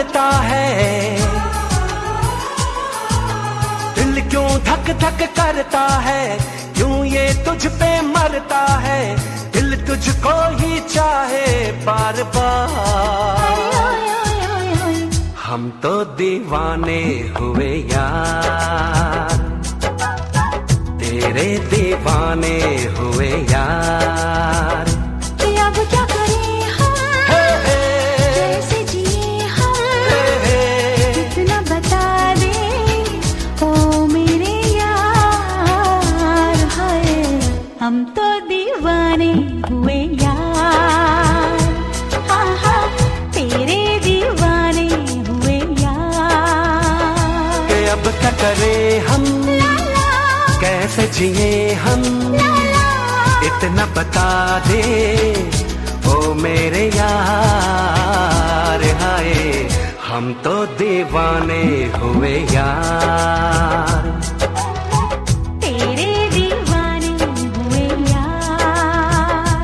करता है, दिल क्यों धक धक करता है, क्यों ये तुझ पे मरता है, दिल तुझको ही चाहे बार बार। हम तो दीवाने हुए यार, तेरे दीवाने हुए यार। कि अब क्या करें हम, कैसे जिए हम, कितना बता दे ओ मेरे यार। हाय हम तो दीवाने हुए यार, हाँ हाँ तेरे दीवाने हुए यार। कि अब क्या करें हम, कैसे जिए हम, इतना बता दे ओ मेरे यार। हाय हम तो दीवाने हुए यार, तेरे दीवाने हुए यार।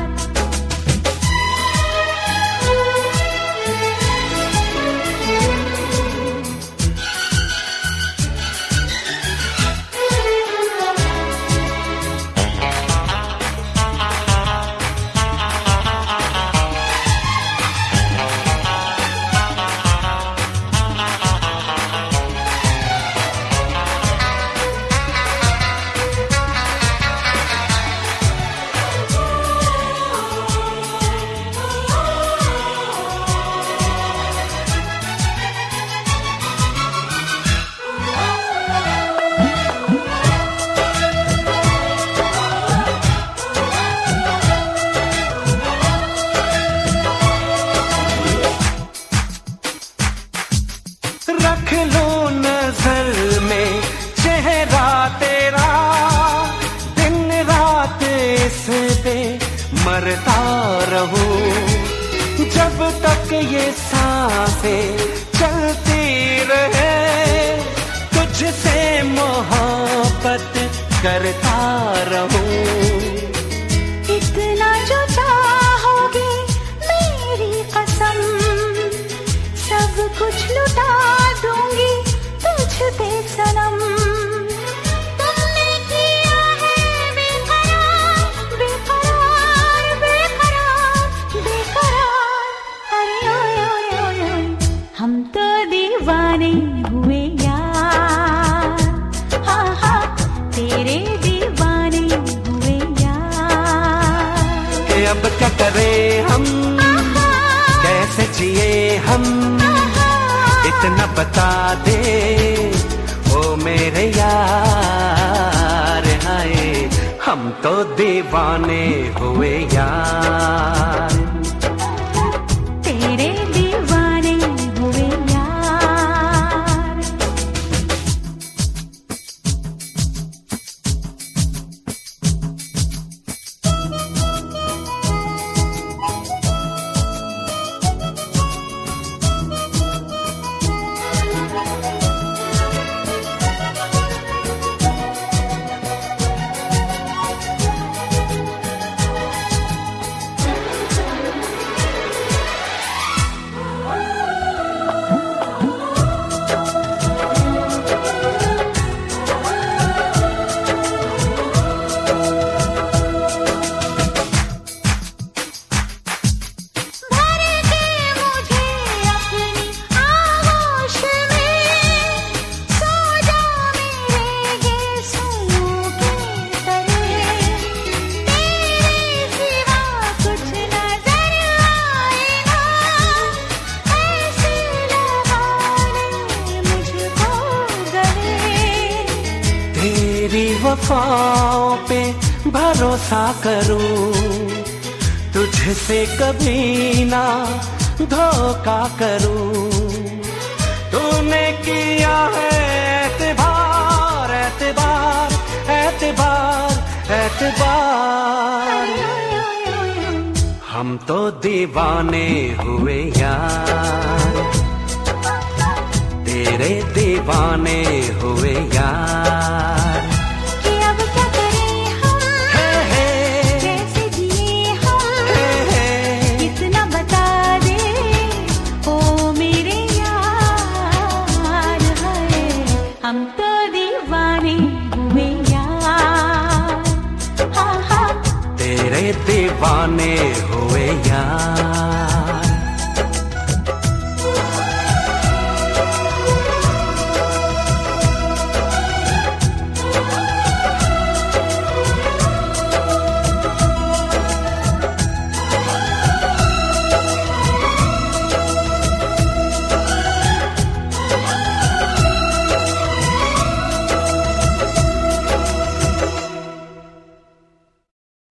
रख लो नजर में चेहरा तेरा, दिन रात इस पे मरता रहूं, जब तक ये सांसें चलती रहे, तुझसे मोहब्बत करता रहूं। इतना जो चाहोगे मेरी कसम, सब कुछ लुटा दूंगी तुझ पे सनम। तुमने किया है बेकरार बेकरार बेकरार बेकरार। अरे ओए ओए ओए ओए हम तो दीवाने हुए यार, हाँ हाँ तेरे दीवाने हुए यार। कि अब क्या करें हम, कैसे जिए हम, इतना बता दे ओ मेरे यार। हाय हम तो दीवाने हुए यार, तेरे दीवाने हुए यार। वफाओं पे भरोसा करूं, तुझसे कभी ना धोखा करूं। तूने किया है एतबार एतबार एतबार एतबार, हम तो दीवाने हुए यार, तेरे दीवाने हुए यार। कि अब क्या करें हम, कैसे जिए हम, कितना बता दे ओ मेरे यार। दीवाने हुए यार।